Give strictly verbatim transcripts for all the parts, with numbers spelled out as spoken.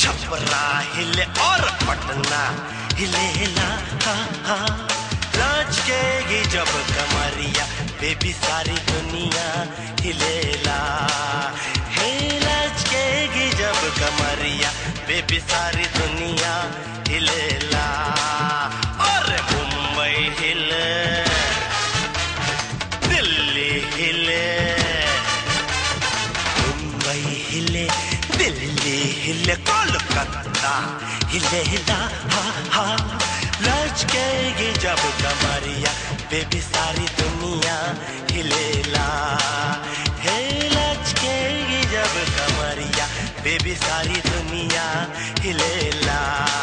छपरा हिले और पटना हिलेला, हाँ हाँ लचकेगी जब कमरिया बेबी सारी दुनिया हिलेला। हे लचकेगी जब कमरिया बेबी सारी दुनिया हिलेला। और मुंबई हिले, दिल्ली हिले, मुंबई हिले, दिल्ली हिले, कोलकाता हिलेला, हाँ हाँ लचकेगी जब कमरिया बेबी सारी दुनिया हिलेला। हे लचकेगी जब कमरिया बेबी सारी दुनिया हिलेला।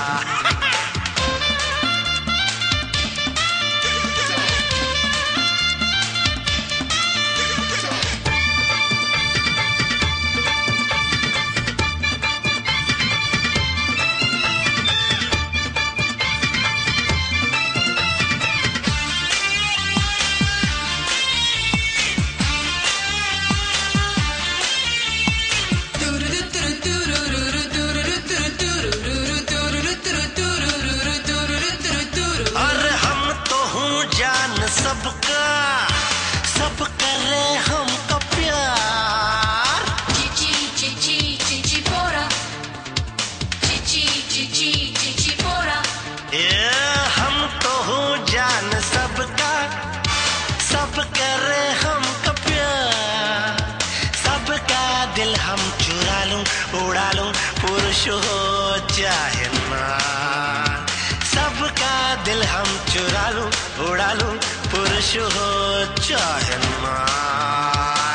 सबका सब करे हमको प्यार। चिची चिची चिची पोरा, चिची चिची चिची पोरा। ये हम तो हूँ जान सबका, सब करे हमको प्यार। सबका दिल हम चुरा लूं उड़ा लूं पुरुष हो चाहे नार। सबका दिल हम चुरा लूं उड़ा लूं पुरुष हो चाहे नार।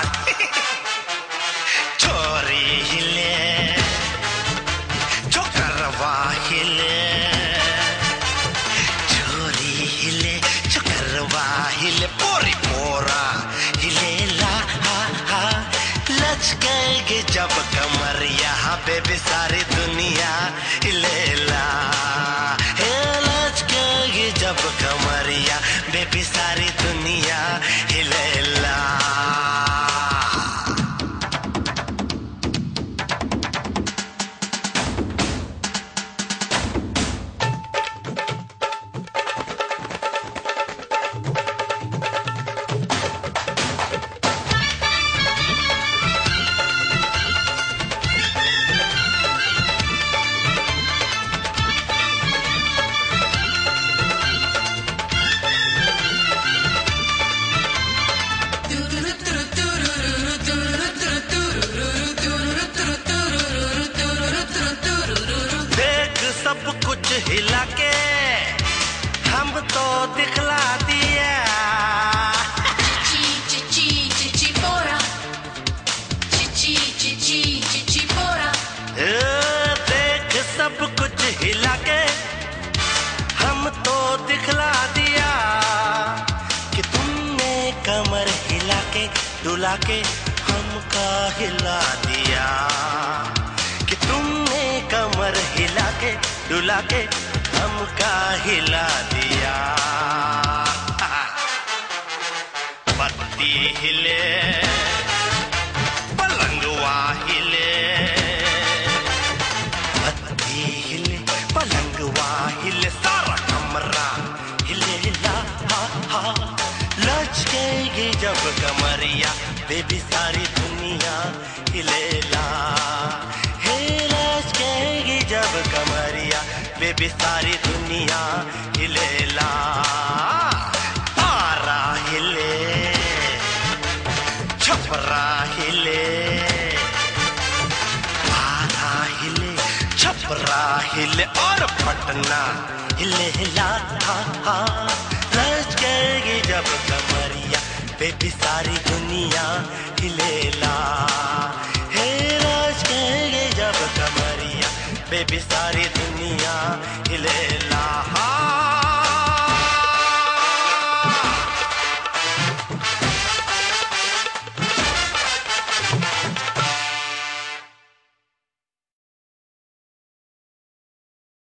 छोरी हिले, छोकरवा हिले, छोरी हिले, छोकरवा हिले, पोरी पोरा हिलेला, हा हा लचकेगी जब कमरिया बेबी सारी दुनिया हिलेला। हे लचकेगी जब कमरिया बेबी सारी दुनिया हिलेला। सब कुछ हिला के हम तो दिखला दिया। चिची चिची चिची पोरा, चिची चिची चिची पोरा। ए, देख सब कुछ हिला के हम तो दिखला दिया कि तुमने कमर हिला के डुला के हमका हिला दिया। कि तुमने कमर हिला के डुला के हमका हिला दिया। पत्ती हिले, पलंगवा हिले, पत्ती हिले, पलंगवा हिले, सारा कमरा हिलेला, हा हा लचकेगी जब कमरिया बेबी सारी दुनिया हिलेला। हे लचकेगी जब कमरिया बेबी सारी दुनिया हिलेला। आरा हिले, छपरा हिले, आरा हिले, छपरा हिले और पटना हिलेला, हा हा लचकेगी जब कमरिया बेबी सारी दुनिया हिलेला। हे लचकेगी जब कमरिया बेबी सारी दुनिया हिलेला, हा।